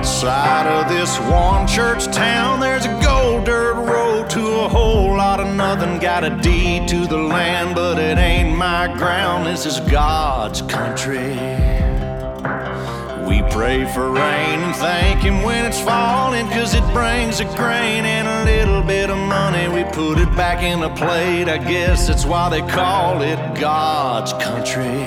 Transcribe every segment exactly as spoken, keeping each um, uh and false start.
Outside of this one church town, there's a gold dirt road to a whole lot of nothing. Got a deed to the land, but it ain't my ground. This is God's country. We pray for rain and thank Him when it's falling, 'cause it brings a grain and a little bit of money. We put it back in a plate, I guess that's why they call it God's country.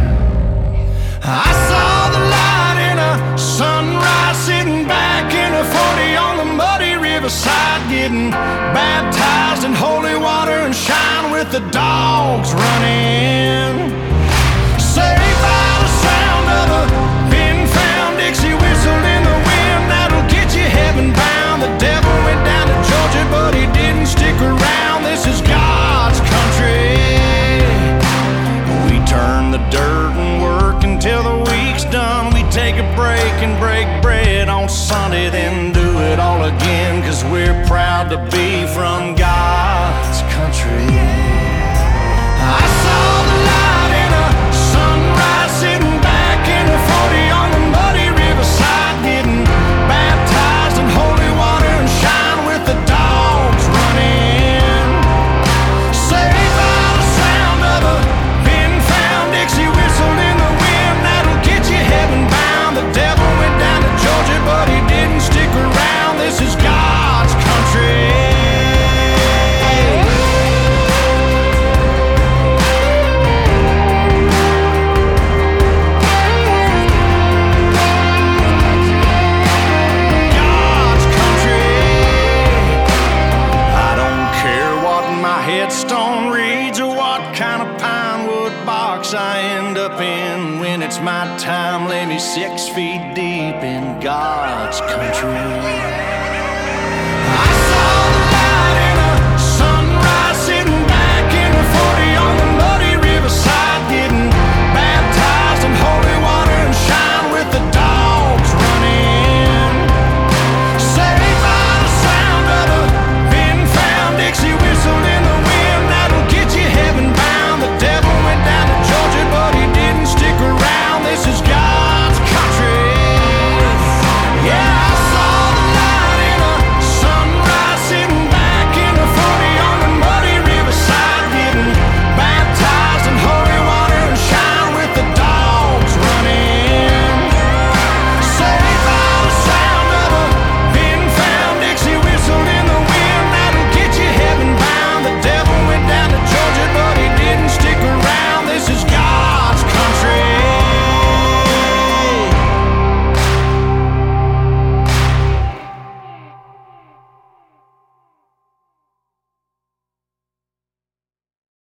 I saw the light in a sunrise, sitting back in a forty on the muddy riverside, getting baptized in holy water and shine with the dogs running. Saved by the sound of a pin-found Dixie whistle in the wind, that'll get you heaven bound. The devil went down to Georgia, but he didn't stick around. This is God's country. We turn the dirt and work until the week's done. We take a break and break bread on Sunday, then do it all again, 'cause we're proud to be from God's country. I saw the light in a sunrise, sitting back in a forty on the muddy riverside, getting baptized in holy water and shine with the dogs running. Saved by the sound of a pin-found Dixie whistle in the wind, that'll get you heaven bound. The devil went down to Georgia, but he didn't stick around. This is God's country. Headstone reads or what kind of pine wood box I end up in. When it's my time, lay me six feet deep in God's country.